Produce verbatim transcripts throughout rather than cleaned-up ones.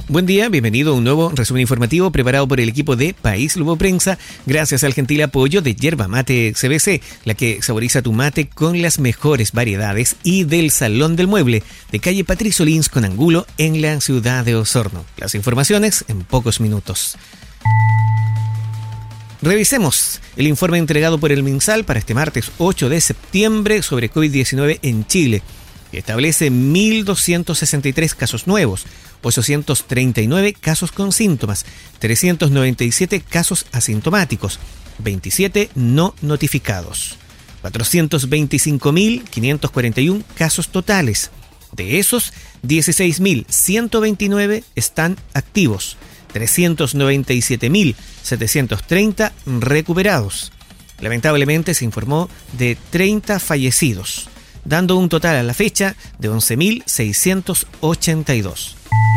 Buen día, bienvenido a un nuevo resumen informativo preparado por el equipo de País Lupo Prensa, gracias al gentil apoyo de Yerba Mate C B C, la que saboriza tu mate con las mejores variedades, y del Salón del Mueble, de calle Patricio Lins con Angulo, en la ciudad de Osorno. Las informaciones en pocos minutos. Revisemos el informe entregado por el MinSal para este martes ocho de septiembre sobre COVID diecinueve en Chile, que establece mil doscientos sesenta y tres casos nuevos, ochocientos treinta y nueve casos con síntomas, trescientos noventa y siete casos asintomáticos, veintisiete no notificados, cuatrocientos veinticinco mil quinientos cuarenta y uno casos totales. De esos, dieciséis mil ciento veintinueve están activos, trescientos noventa y siete mil setecientos treinta recuperados. Lamentablemente se informó de treinta fallecidos, dando un total a la fecha de once mil seiscientos ochenta y dos.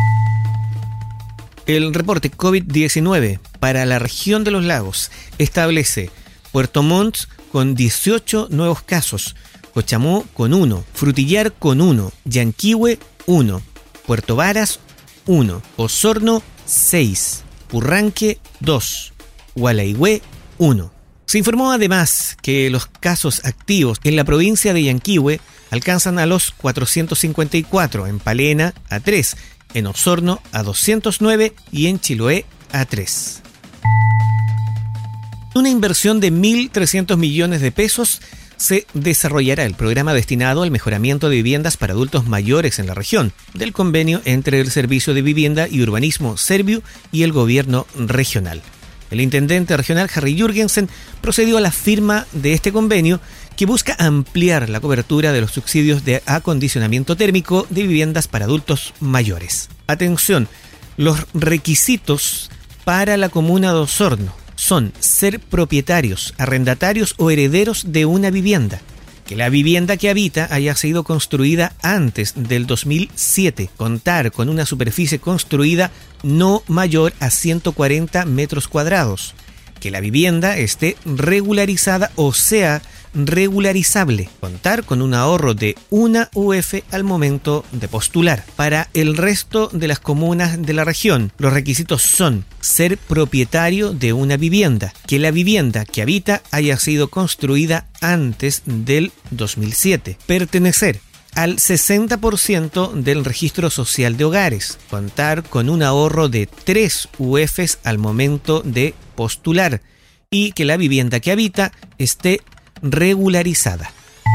El reporte COVID diecinueve para la región de los lagos establece Puerto Montt con dieciocho nuevos casos, Cochamó con uno, Frutillar con uno, Yanquihue uno, Puerto Varas uno, Osorno seis, Purranque dos, Gualaihue uno. Se informó además que los casos activos en la provincia de Yanquihue alcanzan a los cuatrocientos cincuenta y cuatro, en Palena a tres, en Osorno a doscientos nueve y en Chiloé a tres. Una inversión de mil trescientos millones de pesos se desarrollará el programa destinado al mejoramiento de viviendas para adultos mayores en la región, del convenio entre el Servicio de Vivienda y Urbanismo Serviu y el gobierno regional. El intendente regional Harry Jürgensen procedió a la firma de este convenio, que busca ampliar la cobertura de los subsidios de acondicionamiento térmico de viviendas para adultos mayores. Atención, los requisitos para la comuna de Osorno son ser propietarios, arrendatarios o herederos de una vivienda, que la vivienda que habita haya sido construida antes del dos mil siete, contar con una superficie construida no mayor a ciento cuarenta metros cuadrados, que la vivienda esté regularizada o sea regularizable, contar con un ahorro de una U F al momento de postular. Para el resto de las comunas de la región, los requisitos son ser propietario de una vivienda, que la vivienda que habita haya sido construida antes del dos mil siete, pertenecer al sesenta por ciento del registro social de hogares, contar con un ahorro de tres U Fs al momento de postular y que la vivienda que habita esté regularizada.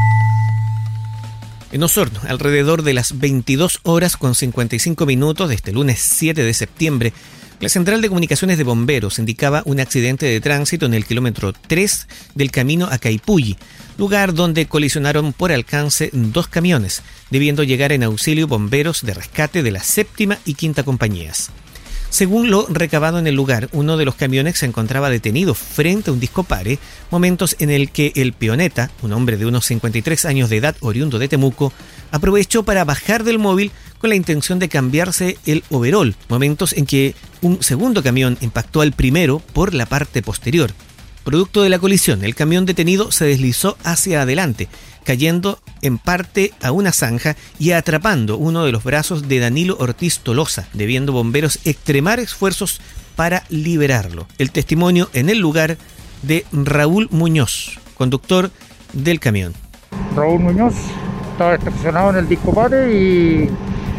En Osorno, alrededor de las veintidós horas con cincuenta y cinco minutos de este lunes siete de septiembre, la Central de Comunicaciones de Bomberos indicaba un accidente de tránsito en el kilómetro tres del camino a Caipulli, lugar donde colisionaron por alcance dos camiones, debiendo llegar en auxilio bomberos de rescate de la séptima y quinta compañías. Según lo recabado en el lugar, uno de los camiones se encontraba detenido frente a un discopare, momentos en el que el peoneta, un hombre de unos cincuenta y tres años de edad oriundo de Temuco, aprovechó para bajar del móvil con la intención de cambiarse el overol, momentos en que un segundo camión impactó al primero por la parte posterior. Producto de la colisión, el camión detenido se deslizó hacia adelante, cayendo en parte a una zanja y atrapando uno de los brazos de Danilo Ortiz Tolosa, debiendo bomberos extremar esfuerzos para liberarlo. El testimonio en el lugar de Raúl Muñoz, conductor del camión. Raúl Muñoz estaba estacionado en el discopare y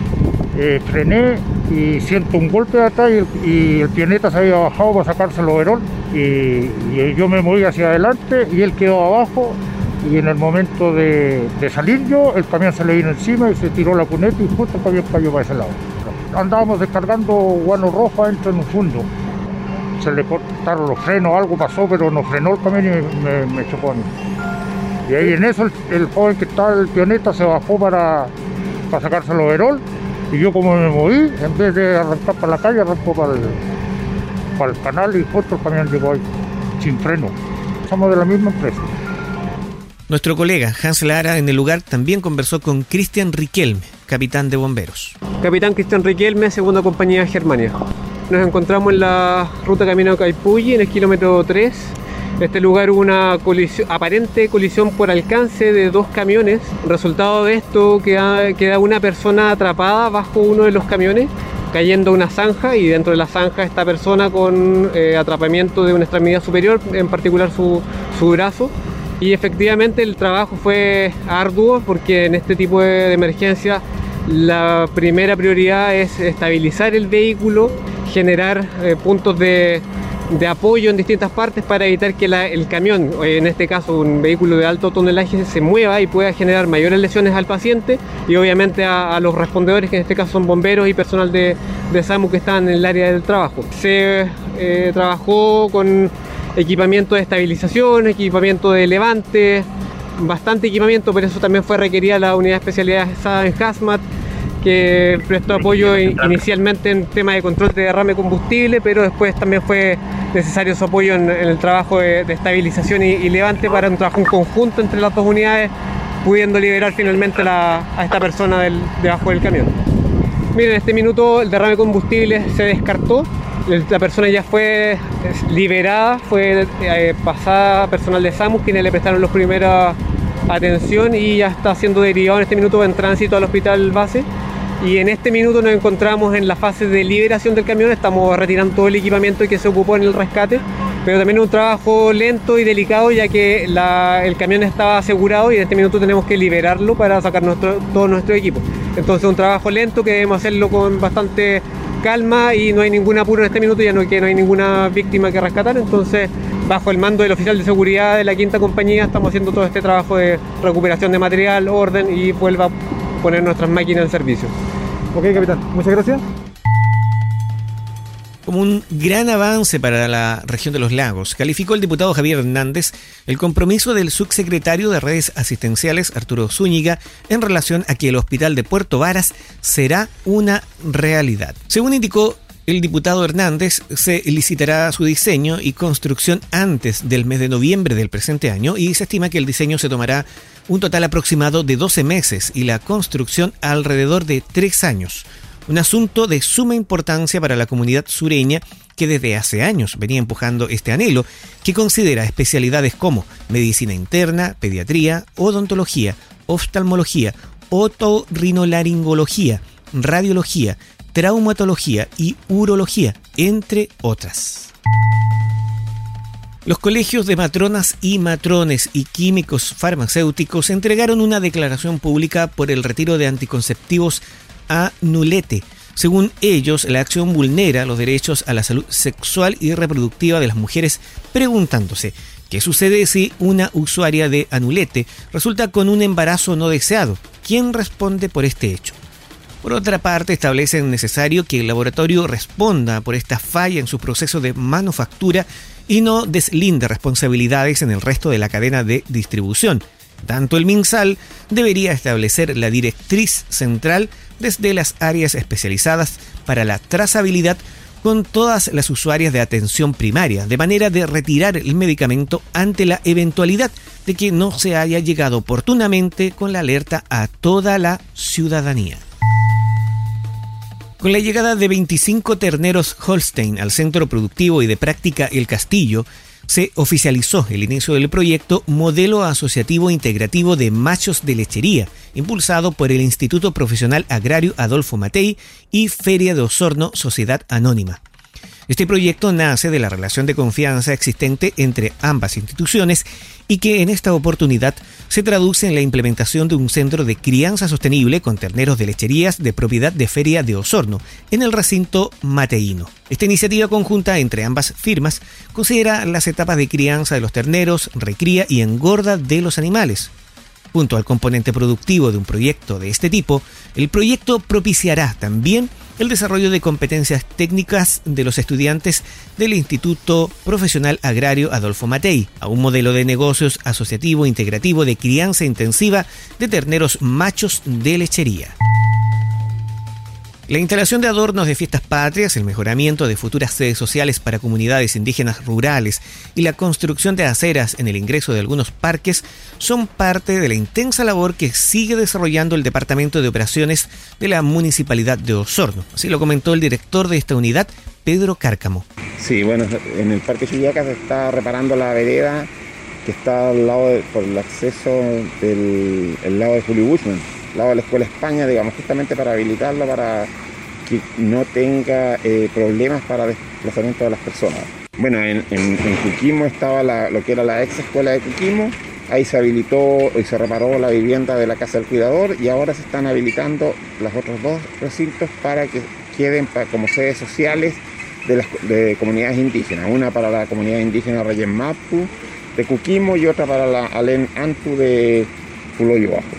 eh, frené y siento un golpe de atrás y el, y el pioneta se había bajado para sacarse el overol y, y yo me moví hacia adelante y él quedó abajo. Y en el momento de, de salir yo, el camión se le vino encima y se tiró la cuneta y justo el camión cayó para ese lado. Andábamos descargando guano rojo adentro en un fondo. Se le cortaron los frenos, algo pasó, pero no frenó el camión y me, me chocó a mí. Y ahí en eso el, el joven que estaba en el pioneta se bajó para, para sacarse el overol. Y yo como me moví, en vez de arrancar para la calle, arrancó para el, para el canal y justo el camión llegó ahí, sin freno. Somos de la misma empresa. Nuestro colega Hans Lara en el lugar también conversó con Cristian Riquelme, capitán de bomberos. Capitán Cristian Riquelme, segunda compañía Germania. Nos encontramos en la ruta camino a Caipulli, en el kilómetro tres. En este lugar hubo una colisión, aparente colisión por alcance de dos camiones. Resultado de esto queda, queda una persona atrapada bajo uno de los camiones cayendo a una zanja, y dentro de la zanja esta persona con eh, atrapamiento de una extremidad superior, en particular su, su brazo. Y efectivamente el trabajo fue arduo, porque en este tipo de, de emergencia la primera prioridad es estabilizar el vehículo, generar eh, puntos de, de apoyo en distintas partes para evitar que la, el camión, en este caso un vehículo de alto tonelaje, se mueva y pueda generar mayores lesiones al paciente y obviamente a, a los respondedores, que en este caso son bomberos y personal de, de SAMU que están en el área del trabajo. Se eh, trabajó con equipamiento de estabilización, equipamiento de levante, bastante equipamiento, pero eso también fue requerida la unidad especializada en Hazmat, que prestó apoyo inicialmente en tema de control de derrame de combustible, pero después también fue necesario su apoyo en, en el trabajo de, de estabilización y, y levante para un trabajo en conjunto entre las dos unidades, pudiendo liberar finalmente la, a esta persona del, debajo del camión. Miren, en este minuto el derrame de combustible se descartó, la persona ya fue liberada, fue eh, pasada a personal de SAMU, quienes le prestaron los primeros atención, y ya está siendo derivado en este minuto en tránsito al hospital base. Y en este minuto nos encontramos en la fase de liberación del camión, estamos retirando todo el equipamiento que se ocupó en el rescate, pero también es un trabajo lento y delicado, ya que la, el camión estaba asegurado y en este minuto tenemos que liberarlo para sacar nuestro, todo nuestro equipo. Entonces es un trabajo lento que debemos hacerlo con bastante calma y no hay ningún apuro en este minuto, ya no, que no hay ninguna víctima que rescatar. Entonces, bajo el mando del oficial de seguridad de la quinta compañía, estamos haciendo todo este trabajo de recuperación de material, orden, y vuelva a poner nuestras máquinas en servicio. Ok, capitán, muchas gracias. Como un gran avance para la región de los lagos, calificó el diputado Javier Hernández el compromiso del subsecretario de Redes Asistenciales, Arturo Zúñiga, en relación a que el hospital de Puerto Varas será una realidad. Según indicó el diputado Hernández, se licitará su diseño y construcción antes del mes de noviembre del presente año, y se estima que el diseño se tomará un total aproximado de doce meses y la construcción alrededor de tres años. Un asunto de suma importancia para la comunidad sureña, que desde hace años venía empujando este anhelo, que considera especialidades como medicina interna, pediatría, odontología, oftalmología, otorrinolaringología, radiología, traumatología y urología, entre otras. Los colegios de matronas y matrones y químicos farmacéuticos entregaron una declaración pública por el retiro de anticonceptivos a Nulete. Según ellos, la acción vulnera los derechos a la salud sexual y reproductiva de las mujeres, preguntándose qué sucede si una usuaria de Anulete resulta con un embarazo no deseado. ¿Quién responde por este hecho? Por otra parte, establecen necesario que el laboratorio responda por esta falla en su proceso de manufactura y no deslinde responsabilidades en el resto de la cadena de distribución. Tanto el MinSal debería establecer la directriz central desde las áreas especializadas para la trazabilidad con todas las usuarias de atención primaria, de manera de retirar el medicamento ante la eventualidad de que no se haya llegado oportunamente con la alerta a toda la ciudadanía. Con la llegada de veinticinco terneros Holstein al Centro Productivo y de Práctica El Castillo, se oficializó el inicio del proyecto Modelo Asociativo Integrativo de Machos de Lechería, impulsado por el Instituto Profesional Agrario Adolfo Matei y Feria de Osorno Sociedad Anónima. Este proyecto nace de la relación de confianza existente entre ambas instituciones y que en esta oportunidad se traduce en la implementación de un centro de crianza sostenible con terneros de lecherías de propiedad de Feria de Osorno en el recinto mateíno. Esta iniciativa conjunta entre ambas firmas considera las etapas de crianza de los terneros, recría y engorda de los animales. Junto al componente productivo de un proyecto de este tipo, el proyecto propiciará también el desarrollo de competencias técnicas de los estudiantes del Instituto Profesional Agrario Adolfo Matei, a un modelo de negocios asociativo integrativo de crianza intensiva de terneros machos de lechería. La instalación de adornos de fiestas patrias, el mejoramiento de futuras sedes sociales para comunidades indígenas rurales y la construcción de aceras en el ingreso de algunos parques son parte de la intensa labor que sigue desarrollando el Departamento de Operaciones de la Municipalidad de Osorno. Así lo comentó el director de esta unidad, Pedro Cárcamo. Sí, bueno, en el Parque Chuyaca se está reparando la vereda que está al lado de, por el acceso del el lado de Julio Bushman, al lado de la Escuela España, digamos, justamente para habilitarla para que no tenga eh, problemas para desplazamiento de las personas. Bueno, en, en, en Coquimbo estaba la, lo que era la ex escuela de Coquimbo. Ahí se habilitó y se reparó la vivienda de la Casa del Cuidador y ahora se están habilitando los otros dos recintos para que queden para, como sedes sociales de las de comunidades indígenas. Una para la comunidad indígena Reyes Mapu de Coquimbo y otra para la Alen Anpu de Puloyo Bajo.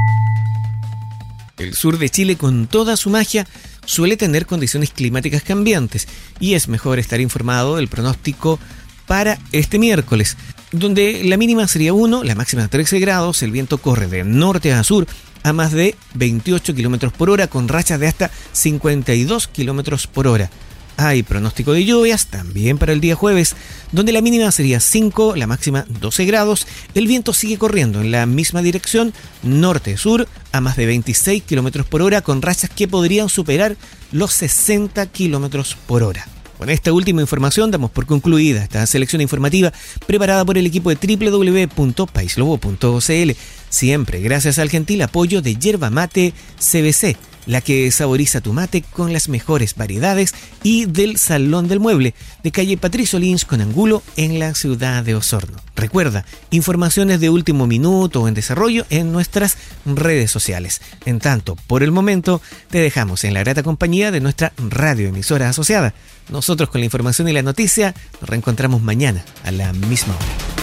El sur de Chile, con toda su magia, suele tener condiciones climáticas cambiantes y es mejor estar informado del pronóstico para este miércoles, donde la mínima sería uno, la máxima trece grados, el viento corre de norte a sur a más de veintiocho kilómetros por hora con rachas de hasta cincuenta y dos kilómetros por hora. Hay pronóstico de lluvias también para el día jueves, donde la mínima sería cinco, la máxima doce grados, el viento sigue corriendo en la misma dirección, norte-sur, a más de veintiséis kilómetros por hora con rachas que podrían superar los sesenta kilómetros por hora. Con esta última información damos por concluida esta selección informativa preparada por el equipo de doble u doble u doble u punto paislobo punto c l, siempre gracias al gentil apoyo de Yerba Mate C B C, la que saboriza tu mate con las mejores variedades, y del Salón del Mueble, de calle Patricio Lynch con Angulo en la ciudad de Osorno. Recuerda, informaciones de último minuto o en desarrollo en nuestras redes sociales. En tanto, por el momento, te dejamos en la grata compañía de nuestra radioemisora asociada. Nosotros con la información y la noticia nos reencontramos mañana a la misma hora.